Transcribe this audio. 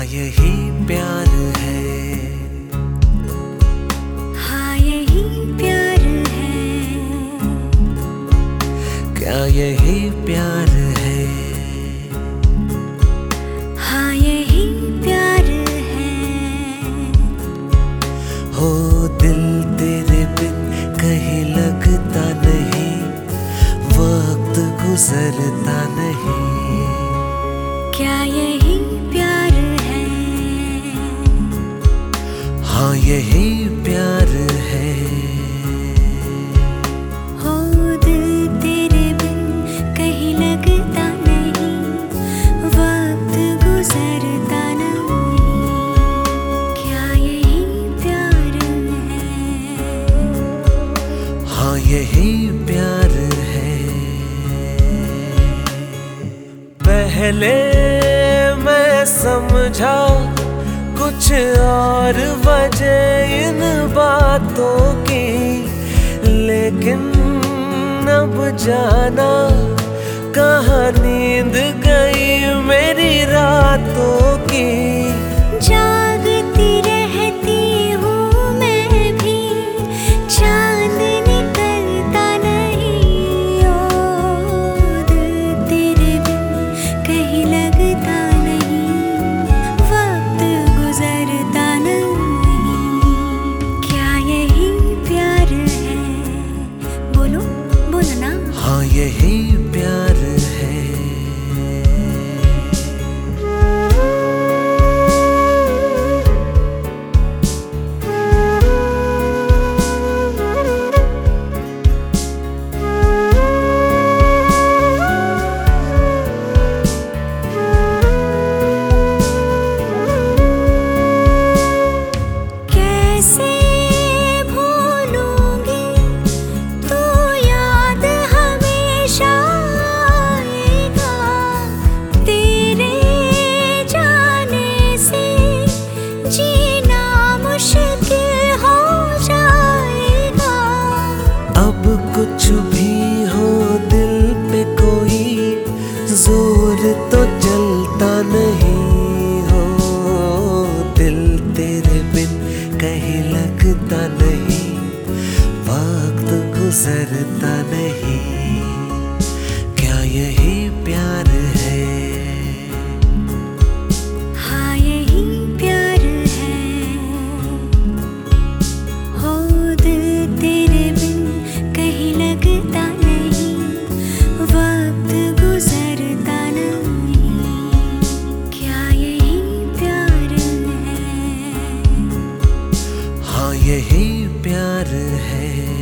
यही प्यार है, हाँ यही प्यार है, क्या यही प्यार है, हाँ यही प्यार है। हो दिल तेरे बिन कहीं लगता नहीं, वक्त गुजरता नहीं, क्या यही प्यार है, हाँ यही प्यार है। हो दिल तेरे बिन कहीं लगता नहीं, वक्त गुजरता नहीं, क्या यही प्यार है, हाँ यही प्यार है। पहले मैं समझा कुछ और वजह इन बातों की, लेकिन अब जाना कहाँ नींद गई मेरी रातों की। जागती रहती हूँ मैं भी, चांद निकलता नहीं, ओ दिल तेरे बिन कहीं लगता नहीं, वक्त गुजरता नहीं, क्या यही प्यार है। बोलो बोलो ना, हाँ यही प्यार है। कैसे भूलूंगी तू याद हमेशा आएगा, तेरे जाने से जीना मुश्किल हो जाएगा। अब कुछ भी हो दिल पे कोई जोर तो चलता नहीं, हो दिल तेरे बिन कहीं लगता नहीं, वक्त गुजरता नहीं, क्या यही प्यार है, हाँ यही प्यार है। हो दिल तेरे बिन कहीं लगता नहीं, वक्त गुजरता नहीं, क्या यही प्यार है, हाँ यही प्यार है।